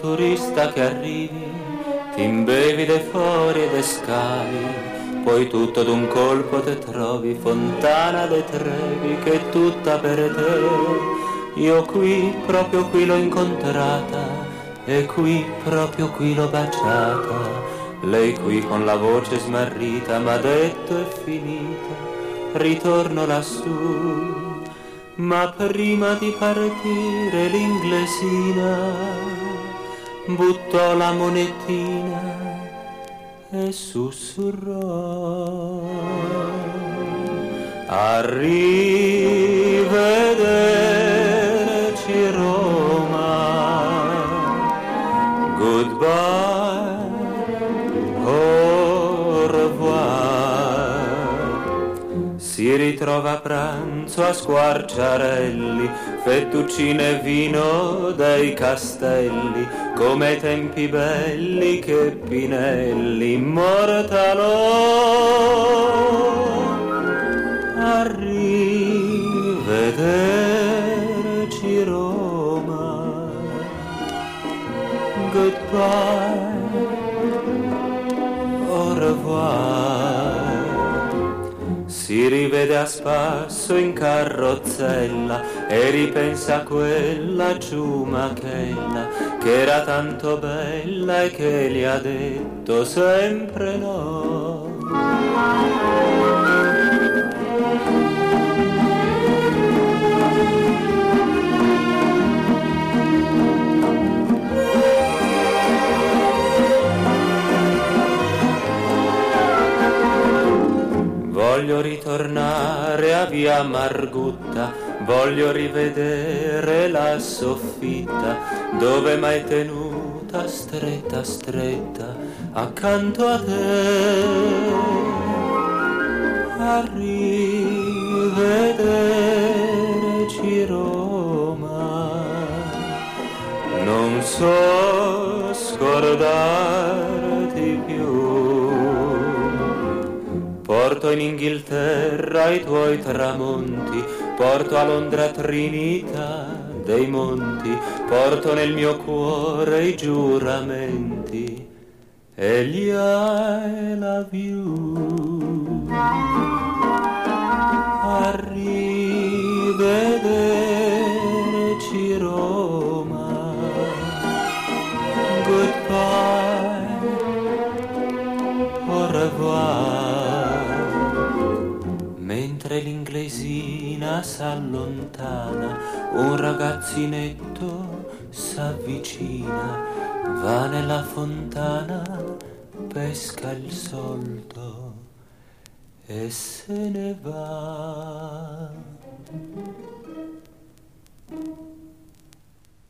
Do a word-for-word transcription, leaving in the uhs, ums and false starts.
turista che arrivi, ti imbevi dei fori e dei scavi, poi tutto d'un colpo te trovi Fontana dei Trevi che è tutta per te. Io qui, proprio qui l'ho incontrata, e qui, proprio qui l'ho baciata. Lei qui con la voce smarrita m'ha detto è finita, ritorno lassù. Ma prima di partire l'inglesina buttò la monetina e sussurrò: arrivederci Roma, goodbye, au revoir. Si ritrova a pranzo a Squarciarelli, fettuccine e vino dai castelli, come ai tempi belli che Pinelli immortalò. Arrivederci Roma, goodbye, au revoir. Si rivede a spasso in carrozzella e ripensa a quella ciumachella che era tanto bella e che gli ha detto sempre no. Voglio ritornare a via Margutta, voglio rivedere la soffitta dove m'hai tenuta stretta stretta accanto a te. Arrivederci Roma, non so scordarti più. Porto in Inghilterra i tuoi tramonti, porto a Londra Trinità dei monti, porto nel mio cuore i giuramenti e gli I love you. Arrivederci Roma, goodbye, au revoir. Mentre l'inglesina s'allontana, un ragazzinetto s'avvicina, va nella fontana, pesca il soldo e se ne va.